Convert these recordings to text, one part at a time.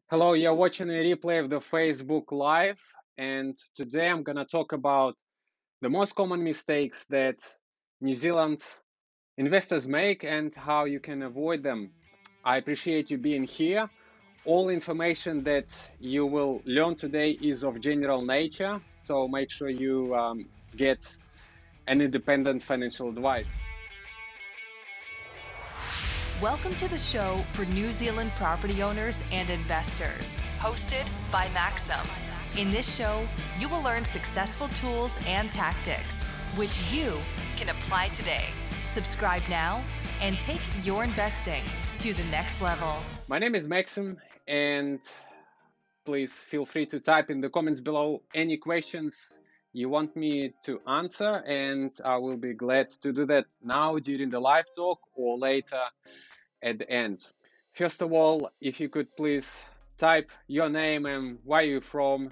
Hello, you're watching a replay of the Facebook Live, and today I'm gonna talk about the most common mistakes that New Zealand investors make and how you can avoid them. I appreciate you being here. All information that you will learn today is of general nature, so make sure you get an independent financial advice. Welcome to the show for New Zealand property owners and investors, hosted by Maxim. In this show, you will learn successful tools and tactics, which you can apply today. Subscribe now and take your investing to the next level. My name is Maxim, and please feel free to type in the comments below any questions you want me to answer, and I will be glad to do that now during the live talk or later at the end. First of all, if you could please type your name and where you're from.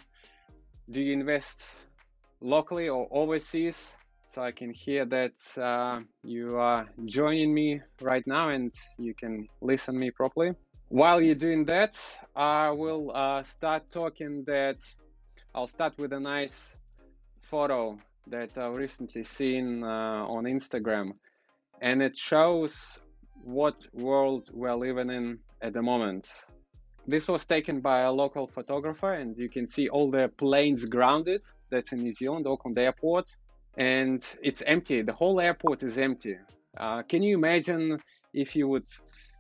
Do you invest locally or overseas? So I can hear that you are joining me right now and you can listen me properly. While you're doing that, I will start talking that I'll start with a nice photo that I've recently seen on Instagram, and it shows what world we're living in at the moment. This was taken by a local photographer, and you can see all the planes grounded. That's in New Zealand, Auckland Airport, and it's empty. The whole airport is empty. Can you imagine if you would,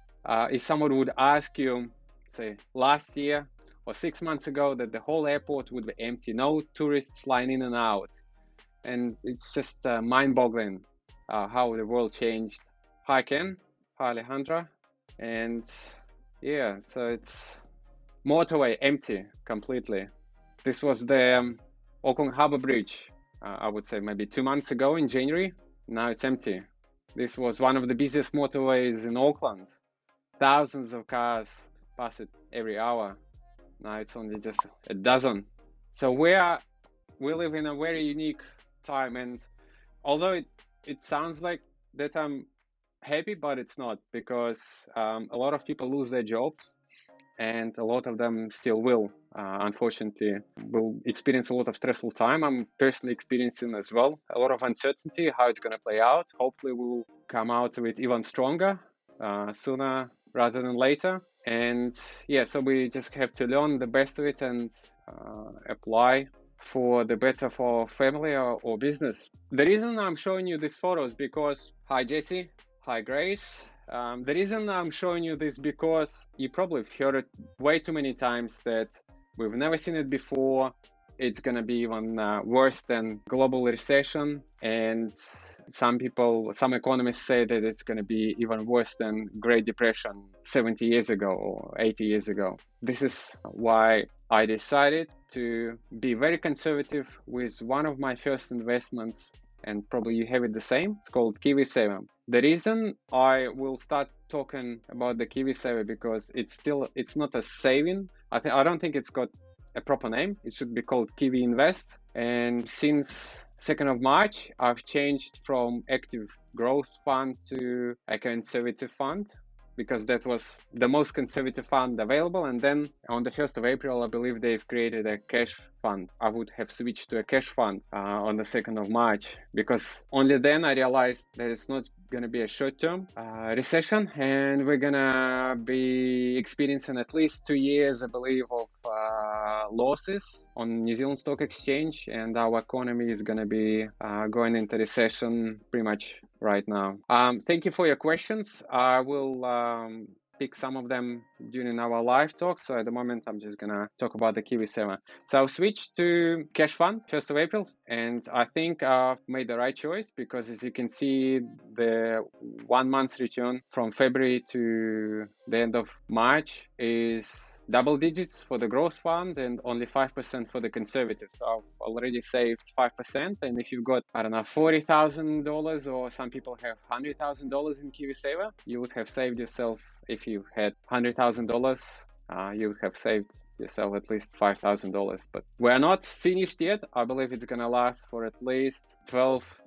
if someone would ask you, say, last year or 6 months ago, that the whole airport would be empty, no tourists flying in and out, and it's just mind-boggling how the world changed. Hi Ken, hi Alejandra, and yeah, so it's motorway empty completely. This was the Auckland Harbour Bridge, I would say maybe 2 months ago in January. Now it's empty. This was one of the busiest motorways in Auckland. Thousands of cars pass it every hour. Now it's only just a dozen. So we live in a very unique time, and although it sounds like that I'm happy, but it's not, because a lot of people lose their jobs, and a lot of them still will, unfortunately, will experience a lot of stressful time. I'm personally experiencing as well a lot of uncertainty how it's going to play out. Hopefully we'll come out with even stronger sooner rather than later. And yeah, so we just have to learn the best of it and apply for the better for our family or business. The reason I'm showing you these photos because, hi Jesse, hi Grace. The reason I'm showing you this because you probably have heard it way too many times that we've never seen it before. It's going to be even worse than global recession, and some economists say that it's going to be even worse than Great Depression 70 years ago or 80 years ago. This is why I decided to be very conservative with one of my first investments, and probably you have it the same. It's called KiwiSaver. The reason I will start talking about the KiwiSaver because it's not a saving. I don't think it's got a proper name. It should be called Kiwi Invest. And since 2nd of March, I've changed from active growth fund to a conservative fund, because that was the most conservative fund available. And then on the 1st of April, I believe they've created a cash fund. I would have switched to a cash fund on the 2nd of March, because only then I realized that it's not going to be a short-term recession, and we're going to be experiencing at least 2 years, I believe, of losses on New Zealand Stock Exchange, and our economy is going to be going into recession pretty much right now. Thank you for your questions. I will pick some of them during our live talk. So at the moment, I'm just gonna talk about the KiwiSaver. So I'll switch to cash fund 1st of April, and I think I've made the right choice, because as you can see, the 1 month return from February to the end of March is double digits for the growth fund and only 5% for the conservative. So I've already saved 5%. And if you've got, I don't know, $40,000, or some people have $100,000 in KiwiSaver, you would have saved yourself, if you had $100,000, you would have saved yourself at least $5,000. But we're not finished yet. I believe it's going to last for at least 12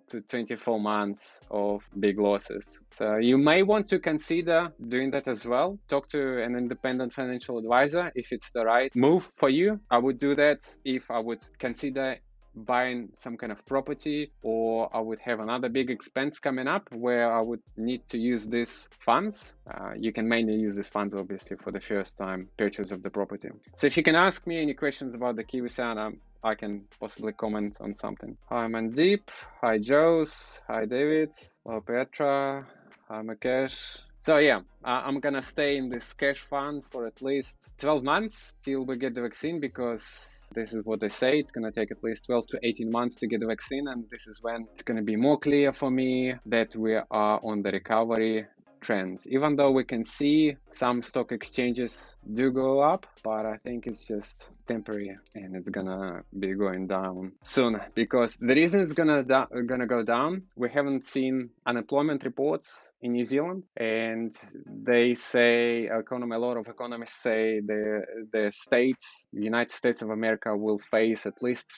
to 24 months of big losses. So you may want to consider doing that as well. Talk to an independent financial advisor if it's the right move for you. I would do that if I would consider buying some kind of property, or I would have another big expense coming up where I would need to use these funds. You can mainly use these funds obviously for the first time purchase of the property. So if you can ask me any questions about the Kiwi-san, I can possibly comment on something. Hi Mandeep, hi Jose, hi David, hello Petra, hi Mukesh. So yeah, I'm gonna stay in this cash fund for at least 12 months till we get the vaccine, because this is what they say. It's going to take at least 12 to 18 months to get the vaccine. And this is when it's going to be more clear for me that we are on the recovery trend. Even though we can see some stock exchanges do go up, but I think it's just temporary and it's gonna be going down soon. Because the reason it's gonna go down, we haven't seen unemployment reports in New Zealand, and they say a lot of economists say the states, the United States of America, will face at least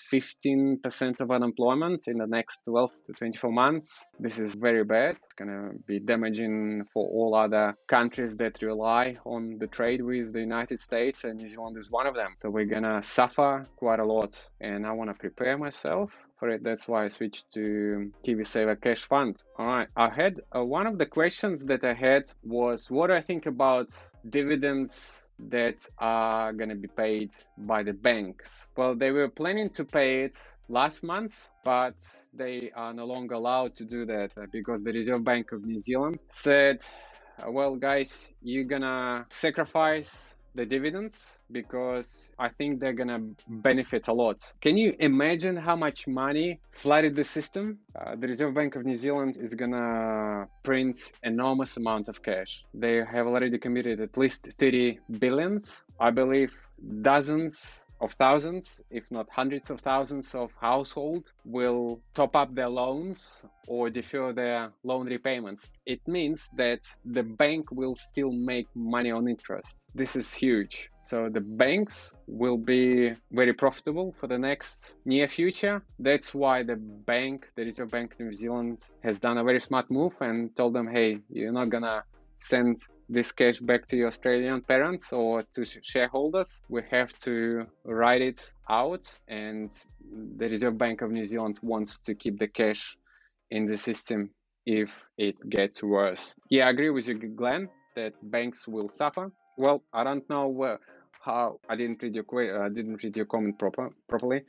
15% of unemployment in the next 12 to 24 months. This is very bad. It's gonna be damaging for all other countries that rely on the trade with the United States, and New Zealand is one of them. So we're gonna suffer quite a lot, and I want to prepare myself for it. That's why I switched to KiwiSaver Cash Fund. All right, I had one of the questions that I had was, what do I think about dividends that are going to be paid by the banks? Well, they were planning to pay it last month, but they are no longer allowed to do that because the Reserve Bank of New Zealand said, well, guys, you're gonna sacrifice the dividends because I think they're gonna benefit a lot. Can you imagine how much money flooded the system? The Reserve Bank of New Zealand is gonna print enormous amount of cash. They have already committed at least 30 billions. I believe dozens of thousands, if not hundreds of thousands of households will top up their loans or defer their loan repayments. It means that the bank will still make money on interest. This is huge. So the banks will be very profitable for the next near future. That's why the Reserve Bank of New Zealand has done a very smart move and told them, hey, you're not gonna send this cash back to your Australian parents or to shareholders. We have to write it out, and the Reserve Bank of New Zealand wants to keep the cash in the system if it gets worse. Yeah, I agree with you, Glenn, that banks will suffer. Well, I don't know how. I didn't read your comment properly.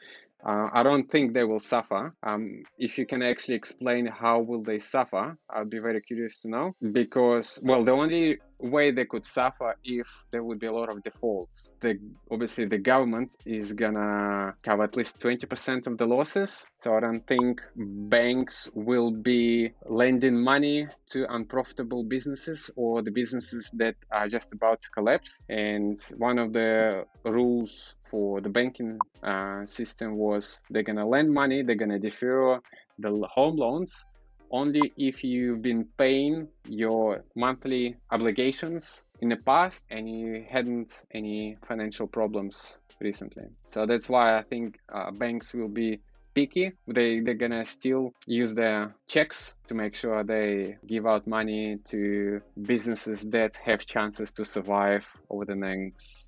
I don't think they will suffer. If you can actually explain how will they suffer, I'd be very curious to know. Because, well, the only way they could suffer if there would be a lot of defaults. Obviously, the government is gonna cover at least 20% of the losses. So I don't think banks will be lending money to unprofitable businesses or the businesses that are just about to collapse. And one of the rules for the banking system was they're gonna lend money, they're gonna defer the home loans only if you've been paying your monthly obligations in the past and you hadn't any financial problems recently. So that's why I think banks will be picky. They're gonna still use their checks to make sure they give out money to businesses that have chances to survive over the next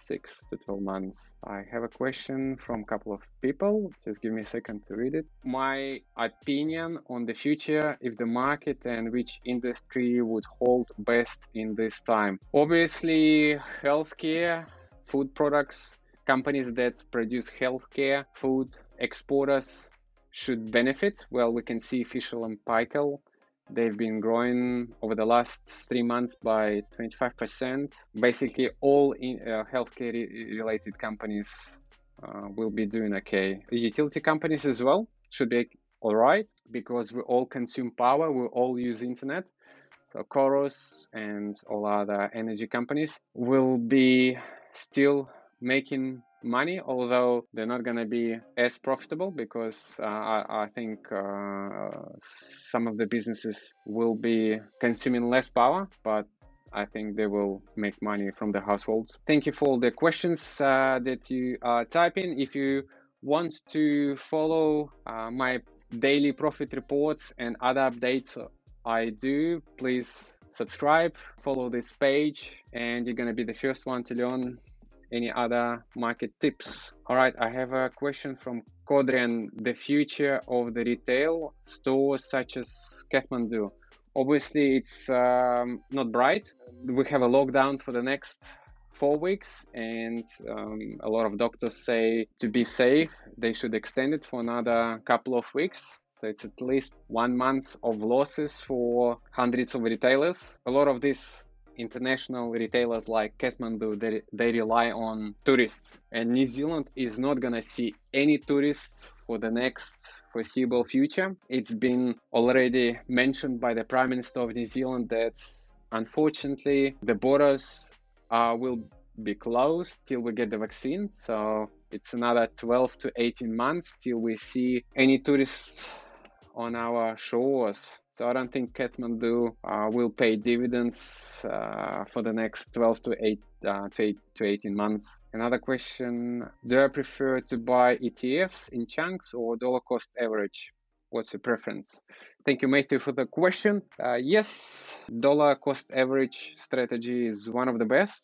6 to 12 months. I have a question from a couple of people. Just give me a second to read it. My opinion on the future, if the market and which industry would hold best in this time. Obviously, healthcare, food products, companies that produce healthcare, food, exporters should benefit. Well, we can see Fischl and Paykel. They've been growing over the last 3 months by 25%. Basically, all healthcare related companies will be doing okay. The utility companies as well should be all right because we all consume power, we all use internet. So Chorus and all other energy companies will be still making money, although they're not going to be as profitable because I think some of the businesses will be consuming less power, but I think they will make money from the households. Thank you for all the questions that you are typing. If you want to follow my daily profit reports and other updates I do, please subscribe, follow this page, and you're going to be the first one to learn any other market tips. All right, I have a question from Kodrian. The future of the retail stores such as Kathmandu. Obviously, it's not bright. We have a lockdown for the next 4 weeks, and a lot of doctors say to be safe, they should extend it for another couple of weeks. So it's at least 1 month of losses for hundreds of retailers. A lot of these international retailers like Kathmandu, they rely on tourists, and New Zealand is not gonna see any tourists for the next foreseeable future. It's been already mentioned by the Prime Minister of New Zealand that unfortunately the borders will be closed till we get the vaccine. So it's another 12 to 18 months till we see any tourists on our shores. So I don't think Kathmandu will pay dividends for the next 12 to 18 months. Another question, do I prefer to buy ETFs in chunks or dollar cost average? What's your preference? Thank you, Matthew, for the question. Yes, dollar cost average strategy is one of the best,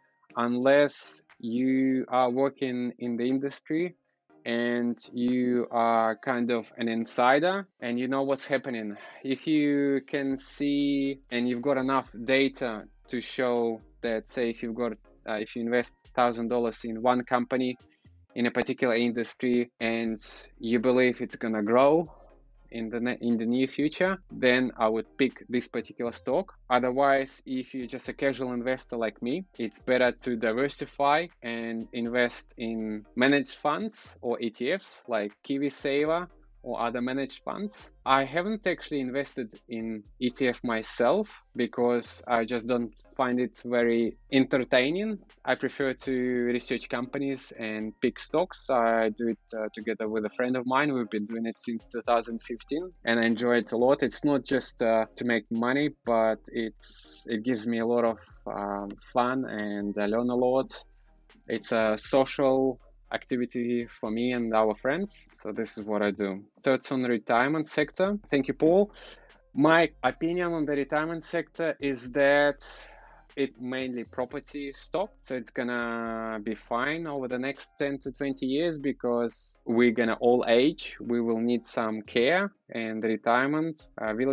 unless you are working in the industry and you are kind of an insider and you know what's happening. If you can see and you've got enough data to show that, say, if you invest $1,000 in one company in a particular industry and you believe it's gonna grow in the near future, then I would pick this particular stock. Otherwise, if you're just a casual investor like me, it's better to diversify and invest in managed funds or ETFs like KiwiSaver or other managed funds. I haven't actually invested in ETF myself because I just don't find it very entertaining. I prefer to research companies and pick stocks. I do it together with a friend of mine. We've been doing it since 2015 and I enjoy it a lot. It's not just to make money, but it gives me a lot of fun and I learn a lot. It's a social activity for me and our friends. So this is what I do. Thoughts on the retirement sector. Thank you, Paul. My opinion on the retirement sector is that it's mainly property stock. So it's gonna be fine over the next 10 to 20 years because we're gonna all age. We will need some care, and the retirement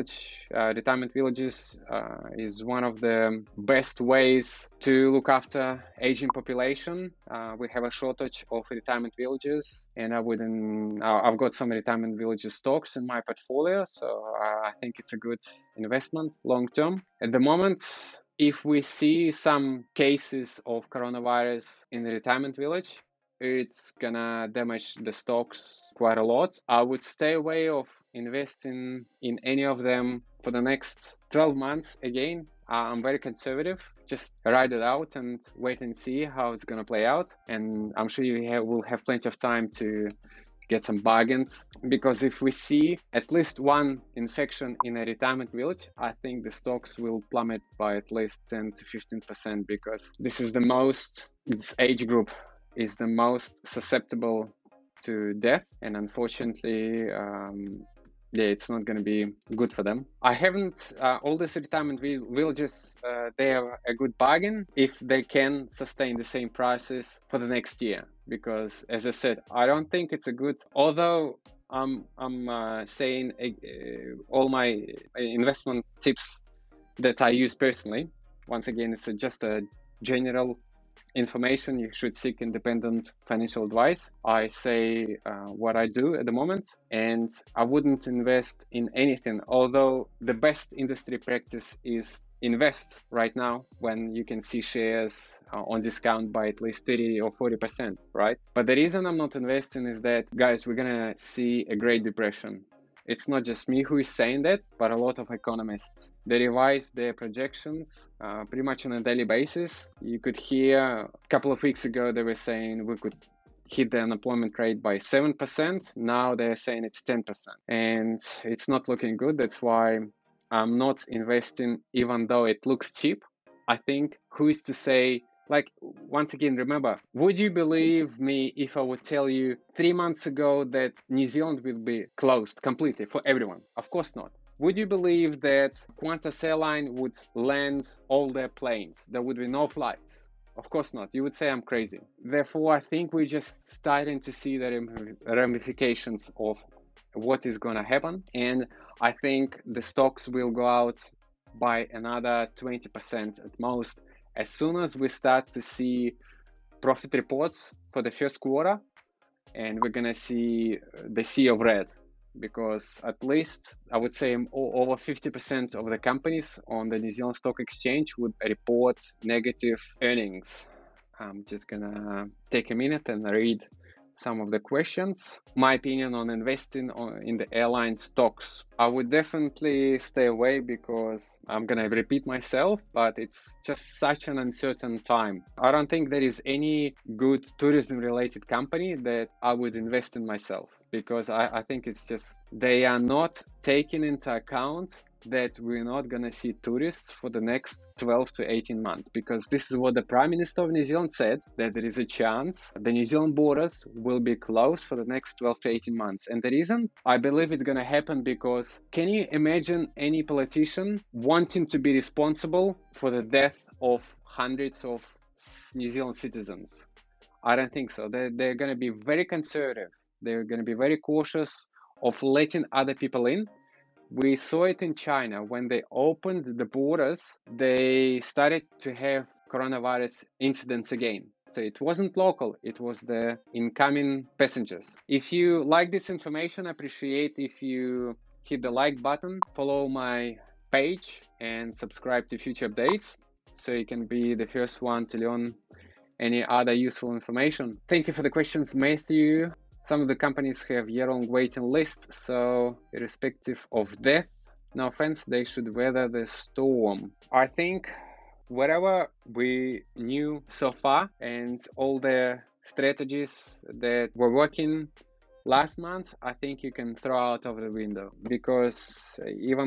villages is one of the best ways to look after aging population. We have a shortage of retirement villages, and I've got some retirement villages stocks in my portfolio, so I think it's a good investment long term. At the moment, if we see some cases of coronavirus in the retirement village, it's gonna damage the stocks quite a lot. I would stay away of investing in any of them for the next 12 months. Again, I'm very conservative. Just ride it out and wait and see how it's gonna play out. And I'm sure will have plenty of time to get some bargains, because if we see at least one infection in a retirement village, I think the stocks will plummet by at least 10 to 15%, because this age group is the most susceptible to death, and unfortunately it's not going to be good for them. I haven't all these retirement villages, they are a good bargain if they can sustain the same prices for the next year, because as I said, I don't think it's a good, although I'm saying all my investment tips that I use personally, once again, it's just a general information. You should seek independent financial advice. I say what I do at the moment, and I wouldn't invest in anything, although the best industry practice is invest right now when you can see shares on discount by at least 30 or 40%, right? But the reason I'm not investing is that, guys, we're gonna see a Great Depression. It's not just me who is saying that, but a lot of economists. They revise their projections pretty much on a daily basis. You could hear a couple of weeks ago, they were saying we could hit the unemployment rate by 7%. Now they're saying it's 10%. And it's not looking good. That's why I'm not investing, even though it looks cheap. I think who is to say Like, once again, remember, would you believe me if I would tell you 3 months ago that New Zealand will be closed completely for everyone? Of course not. Would you believe that Qantas Airline would land all their planes? There would be no flights. Of course not. You would say I'm crazy. Therefore, I think we're just starting to see the ramifications of what is going to happen. And I think the stocks will go out by another 20% at most as soon as we start to see profit reports for the first quarter, and we're going to see the sea of red, because at least I would say over 50% of the companies on the New Zealand Stock Exchange would report negative earnings. I'm just gonna take a minute and read some of the questions. My opinion on investing in the airline stocks. I would definitely stay away because I'm gonna repeat myself, but it's just such an uncertain time. I don't think there is any good tourism related company that I would invest in myself, because I think it's just they are not taking into account that we're not going to see tourists for the next 12 to 18 months, because this is what the Prime Minister of New Zealand said, that there is a chance the New Zealand borders will be closed for the next 12 to 18 months. And the reason I believe it's going to happen, because can you imagine any politician wanting to be responsible for the death of hundreds of New Zealand citizens? I don't think so. They're going to be very conservative. They're going to be very cautious of letting other people in. We saw it in China. When they opened the borders, they started to have coronavirus incidents again. So it wasn't local, it was the incoming passengers. If you like this information, I appreciate if you hit the like button, follow my page, and subscribe to future updates so you can be the first one to learn any other useful information. Thank you for the questions, Matthew. Some of the companies have year-long waiting list, so irrespective of death, no offense, they should weather the storm. I think whatever we knew so far and all the strategies that were working last month, I think you can throw out of the window, because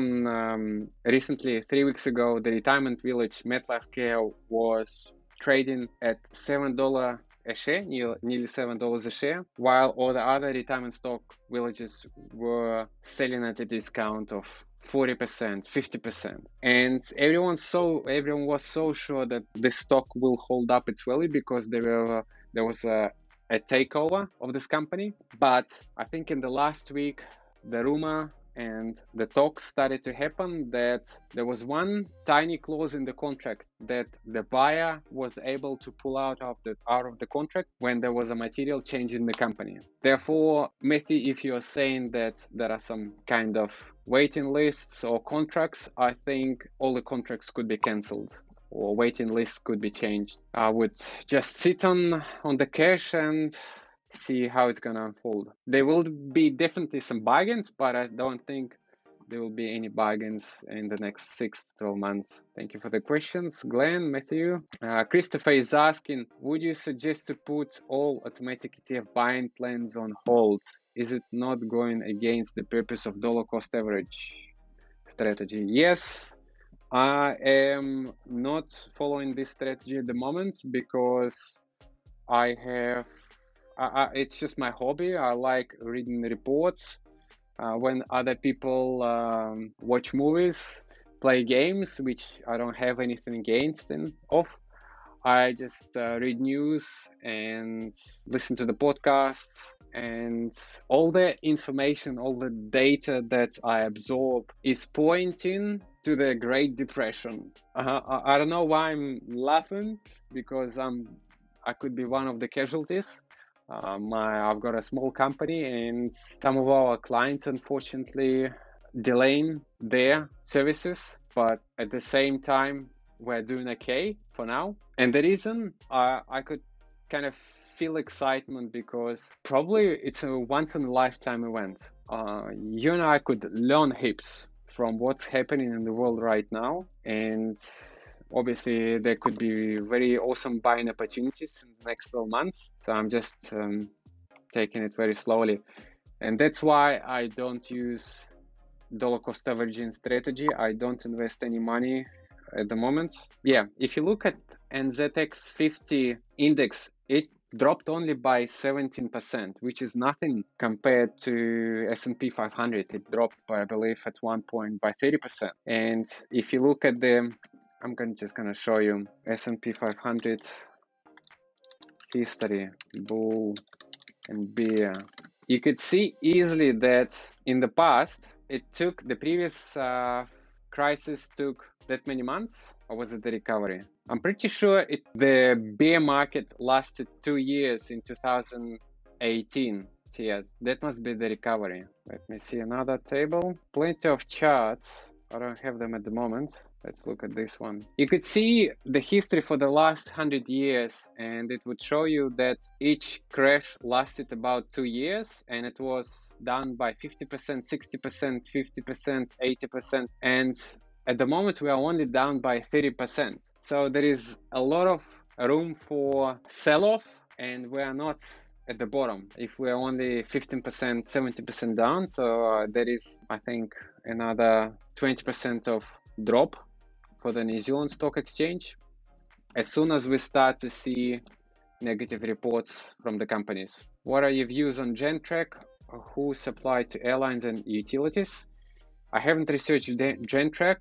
even recently, 3 weeks ago, the retirement village MetLife Care was trading at $7 a share, nearly $7 a share, while all the other retirement stock villages were selling at a discount of 40%, 50%. And everyone was so sure that the stock will hold up its value because there was a takeover of this company. But I think in the last week, the rumor and the talks started to happen that there was one tiny clause in the contract that the buyer was able to pull out of the contract when there was a material change in the company. Therefore, Matthew, if you're saying that there are some kind of waiting lists or contracts, I think all the contracts could be cancelled or waiting lists could be changed. I would just sit on the cash and see how it's gonna unfold. There will be definitely some bargains, but I don't think there will be any bargains in the next 6 to 12 months. Thank you for the questions, Glenn, Matthew. Christopher is asking, would you suggest to put all automatic ETF buying plans on hold? Is it not going against the purpose of dollar cost average strategy? Yes, I am not following this strategy at the moment because it's just my hobby. I like reading reports. When other people watch movies, play games, which I don't have anything against I just read news and listen to the podcasts, and all the information, all the data that I absorb is pointing to the Great Depression. I don't know why I'm laughing, because I could be one of the casualties. I've got a small company, and some of our clients, unfortunately, delaying their services, but at the same time, we're doing okay for now. And the reason I could kind of feel excitement, because probably it's a once in a lifetime event. You and I could learn heaps from what's happening in the world right now, and obviously there could be very awesome buying opportunities in the next 12 months. So I'm just taking it very slowly, and that's why I don't use dollar cost averaging strategy. I don't invest any money at the moment. Yeah, if you look at NZX 50 index, it dropped only by 17%, which is nothing compared to S&P 500. It dropped by, I believe, at one point by 30%. And if you look at the, just gonna show you S&P 500 history, bull and bear. You could see easily that in the past, the previous crisis took that many months, or was it the recovery? I'm pretty sure the bear market lasted 2 years in 2018. Yeah, that must be the recovery. Let me see another table. Plenty of charts. I don't have them at the moment. Let's look at this one. You could see the history for the last 100 years, and it would show you that each crash lasted about 2 years, and it was down by 50%, 60%, 50%, 80%. And at the moment, we are only down by 30%. So there is a lot of room for sell-off, and we are not at the bottom. If we're only 15%, 70% down, so there is, I think, another 20% of drop for the New Zealand Stock Exchange as soon as we start to see negative reports from the companies. What are your views on Gentrack, who supply to airlines and utilities? I haven't researched Gentrack,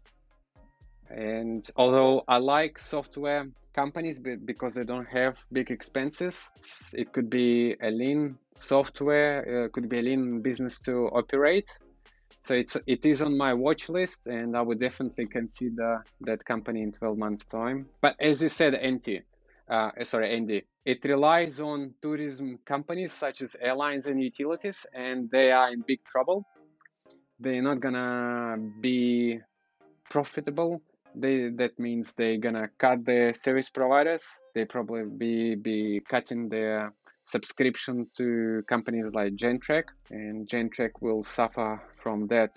and although I like software companies because they don't have big expenses, it could be a lean software, could be a lean business to operate. So it is on my watch list, and I would definitely consider that company in 12 months' time. But as you said, Andy, it relies on tourism companies such as airlines and utilities, and they are in big trouble. They're not gonna be profitable. That means they're gonna cut their service providers. They probably be cutting their subscription to companies like Gentrack, and Gentrack will suffer from that.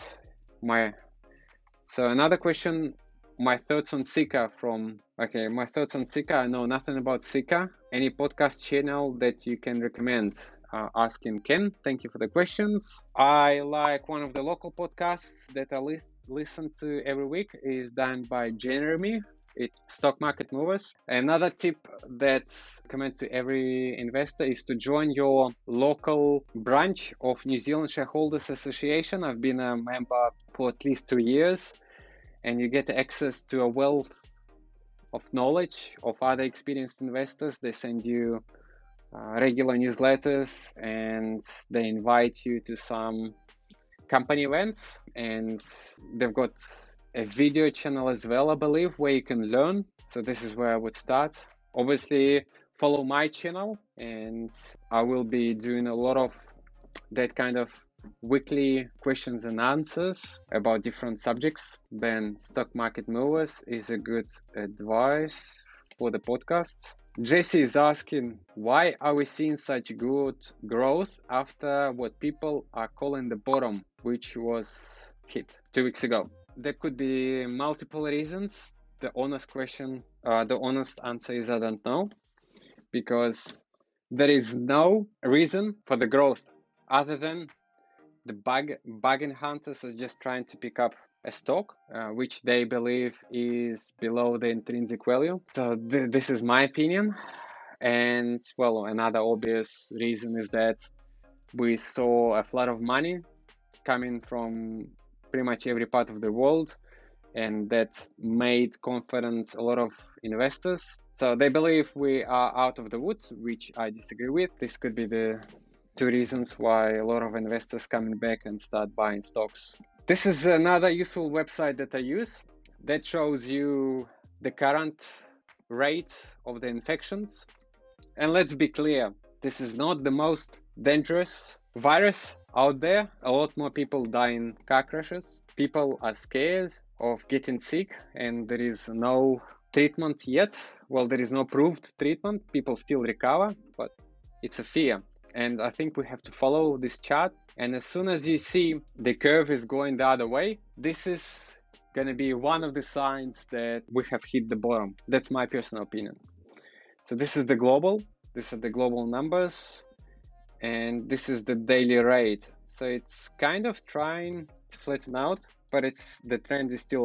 So another question, my thoughts on Sika my thoughts on Sika. I know nothing about Sika. Any podcast channel that you can recommend? Asking Ken. Thank you for the questions. I like one of the local podcasts that I listen to every week is done by Jeremy. It's Stock Market Movers. Another tip that's recommend to every investor is to join your local branch of New Zealand Shareholders Association. I've been a member for at least 2 years, and you get access to a wealth of knowledge of other experienced investors. They send you regular newsletters, and they invite you to some company events, and they've got a video channel as well, I believe, where you can learn. So this is where I would start. Obviously, follow my channel, and I will be doing a lot of that kind of weekly questions and answers about different subjects. Then Stock Market Movers is a good advice for the podcast. Jesse is asking, why are we seeing such good growth after what people are calling the bottom, which was hit 2 weeks ago? There could be multiple reasons. The honest answer is I don't know, because there is no reason for the growth other than the bargain hunters are just trying to pick up a stock, which they believe is below the intrinsic value. So this is my opinion. And well, another obvious reason is that we saw a flood of money coming from pretty much every part of the world, and that made confidence a lot of investors. So they believe we are out of the woods, which I disagree with. This could be the 2 reasons why a lot of investors coming back and start buying stocks. This is another useful website that I use that shows you the current rate of the infections. And let's be clear, this is not the most dangerous virus out there. A lot more people die in car crashes. People are scared of getting sick, and there is no treatment yet. Well, there is no proved treatment. People still recover, but it's a fear. And I think we have to follow this chart. And as soon as you see the curve is going the other way, this is going to be one of the signs that we have hit the bottom. That's my personal opinion. So this is the global. These are the global numbers. And this is the daily rate. So it's kind of trying to flatten out, but the trend is still up.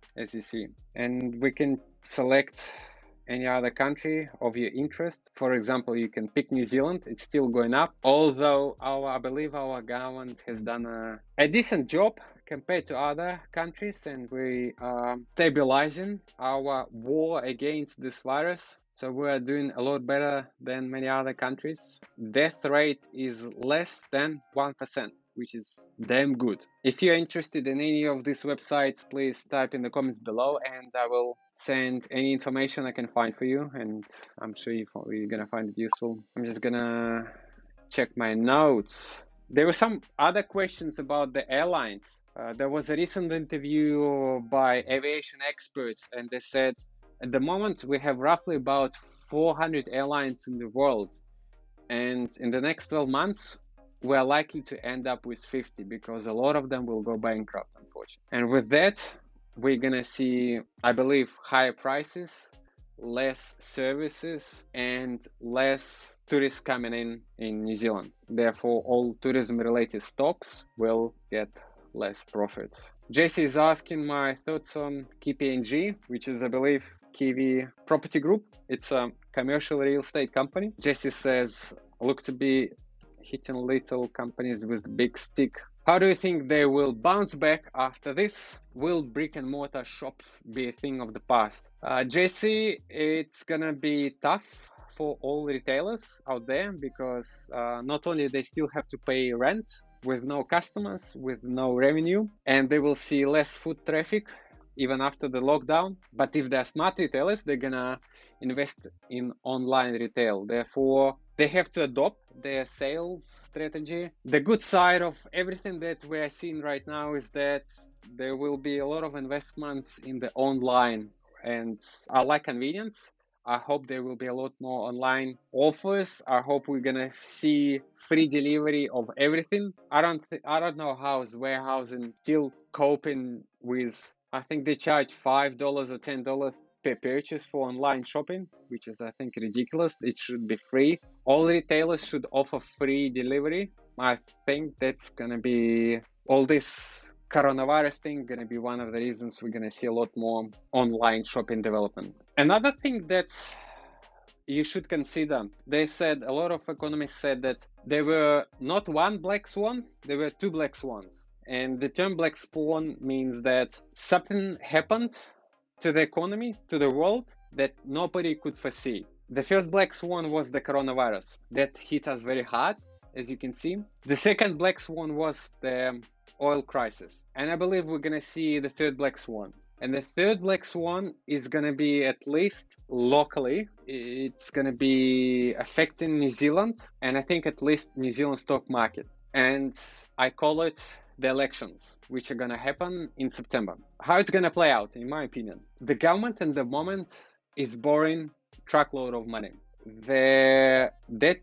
as you see. And we can select any other country of your interest. For example, you can pick New Zealand. It's still going up, although I believe our government has done a decent job compared to other countries, and we are stabilizing our war against this virus. So we are doing a lot better than many other countries. Death rate is less than 1%, which is damn good. If you're interested in any of these websites, please type in the comments below and I will send any information I can find for you, and I'm sure you're gonna find it useful. I'm just gonna check my notes. There were some other questions about the airlines. There was a recent interview by aviation experts, and they said at the moment we have roughly about 400 airlines in the world, and in the next 12 months we are likely to end up with 50 because a lot of them will go bankrupt, unfortunately. And with that, we're gonna see, I believe, higher prices, less services, and less tourists coming in New Zealand. Therefore, all tourism-related stocks will get less profit. Jesse is asking my thoughts on KPMG, which is, I believe, Kiwi Property Group. It's a commercial real estate company. Jesse says, look to be hitting little companies with big stick. How do you think they will bounce back after this? Will brick and mortar shops be a thing of the past? Jesse, it's gonna be tough for all retailers out there because not only they still have to pay rent with no customers, with no revenue, and they will see less foot traffic even after the lockdown. But if they're smart retailers, they're gonna invest in online retail. Therefore, they have to adopt their sales strategy. The good side of everything that we are seeing right now is that there will be a lot of investments in the online, and I like convenience. I hope there will be a lot more online offers. I hope we're gonna see free delivery of everything. I don't know how is warehousing still coping with. I think they charge $5 or $10 per purchase for online shopping, which is, I think, ridiculous. It should be free. All retailers should offer free delivery. I think that's gonna be all this coronavirus thing gonna be one of the reasons we're gonna see a lot more online shopping development. Another thing that you should consider, they said, a lot of economists said that there were not one black swan, there were two black swans. And the term black swan means that something happened to the economy, to the world, that nobody could foresee. The first black swan was the coronavirus that hit us very hard, as you can see. The second black swan was the oil crisis. And I believe we're gonna see the third black swan. And the third black swan is gonna be, at least locally, it's gonna be affecting New Zealand, and I think at least New Zealand stock market. And I call it the elections, which are gonna happen in September. How it's gonna play out, in my opinion. The government at the moment is borrowing truckload of money. Our debt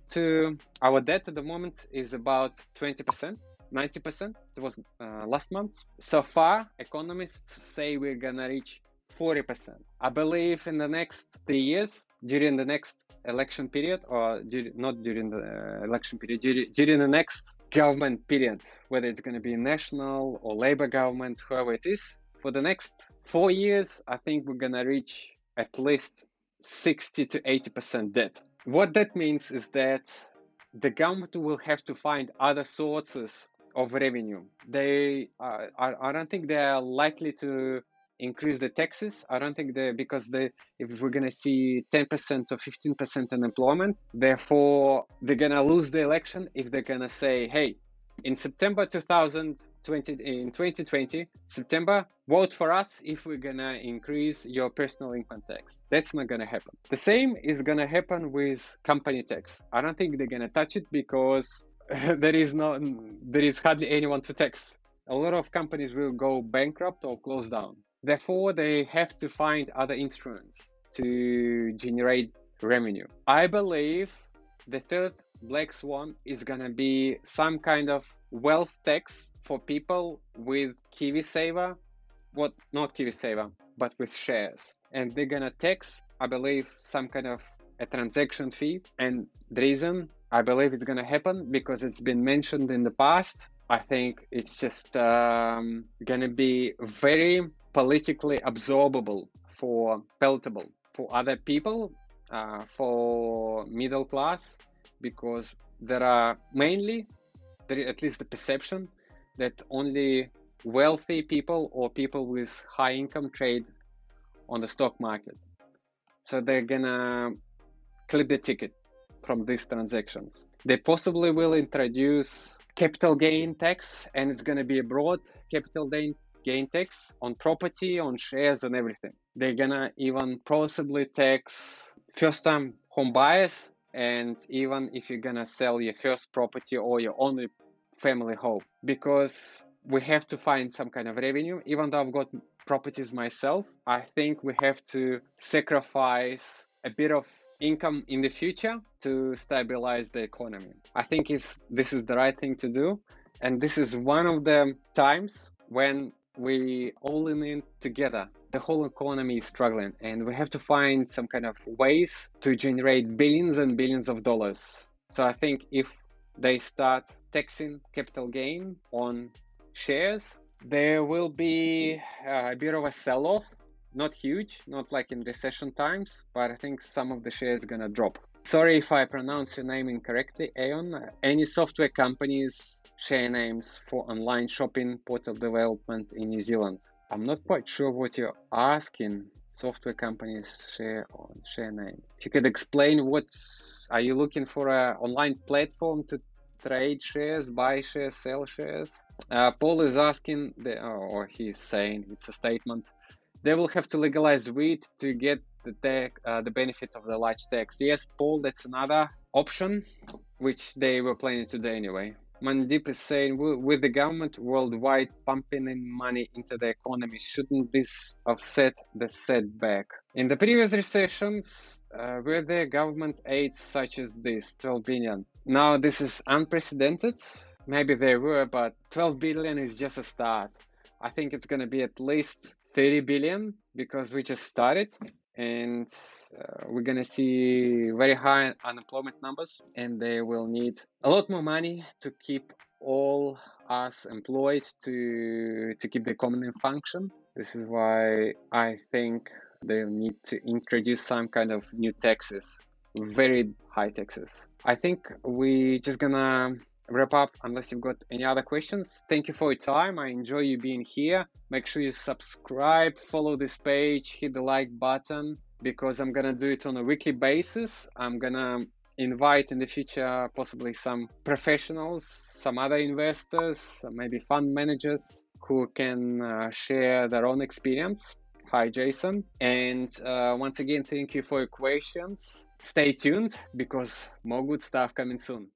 at the moment is about 20%, 90%. It was last month. So far, economists say we're gonna reach 40%. I believe in the next 3 years, during the next election period, or not during the election period, during the next government period, whether it's going to be national or labor government, whoever it is, for the next 4 years, I think we're going to reach at least 60 to 80% debt. What that means is that the government will have to find other sources of revenue. I don't think they are likely to increase the taxes. I don't think if we're gonna see 10% or 15% unemployment, therefore they're gonna lose the election if they're gonna say, hey, in September 2020, September, vote for us if we're gonna increase your personal income tax. That's not gonna happen. The same is gonna happen with company tax. I don't think they're gonna touch it because there is hardly anyone to tax. A lot of companies will go bankrupt or close down. Therefore, they have to find other instruments to generate revenue. I believe the third black swan is gonna be some kind of wealth tax for people with KiwiSaver, not KiwiSaver, but with shares. And they're gonna tax, I believe, some kind of a transaction fee. And the reason I believe it's gonna happen because it's been mentioned in the past. I think it's just gonna be very politically absorbable, for palatable for other people, for middle class, because there are mainly, at least the perception, that only wealthy people or people with high income trade on the stock market. So they're gonna clip the ticket from these transactions. They possibly will introduce capital gain tax, and it's gonna be a broad capital gain tax on property, on shares, on everything. They're gonna even possibly tax first-time home buyers, and even if you're gonna sell your first property or your only family home, because we have to find some kind of revenue. Even though I've got properties myself, I think we have to sacrifice a bit of income in the future to stabilize the economy. I think this is the right thing to do, and this is one of the times when we all in together. The whole economy is struggling, and we have to find some kind of ways to generate billions and billions of dollars. So I think if they start taxing capital gain on shares, there will be a bit of a sell-off. Not huge, not like in recession times, but I think some of the shares are gonna drop. Sorry if I pronounce your name incorrectly, Aeon. Any software companies share names for online shopping portal development in New Zealand? I'm not quite sure what you're asking. Software companies share name. If you could explain, are you looking for an online platform to trade shares, buy shares, sell shares? Paul is asking, or he's saying, it's a statement, they will have to legalize weed to get the benefit of the large tax. Yes, Paul, that's another option, which they were planning to do anyway. Mandeep is saying, with the government worldwide pumping in money into the economy, shouldn't this offset the setback? In the previous recessions, were there government aids such as this, 12 billion? Now, this is unprecedented. Maybe there were, but 12 billion is just a start. I think it's going to be at least 30 billion because we just started, and we're going to see very high unemployment numbers, and they will need a lot more money to keep all us employed, to keep the economy in function. This is why I think they'll need to introduce some kind of new taxes, very high taxes. I think we just gonna wrap up unless you've got any other questions. Thank you for your time. I enjoy you being here. Make sure you subscribe, follow this page, hit the like button, because I'm gonna do it on a weekly basis. I'm gonna invite in the future possibly some professionals, some other investors, maybe fund managers who can share their own experience. Hi, Jason. And once again, thank you for your questions. Stay tuned because more good stuff coming soon.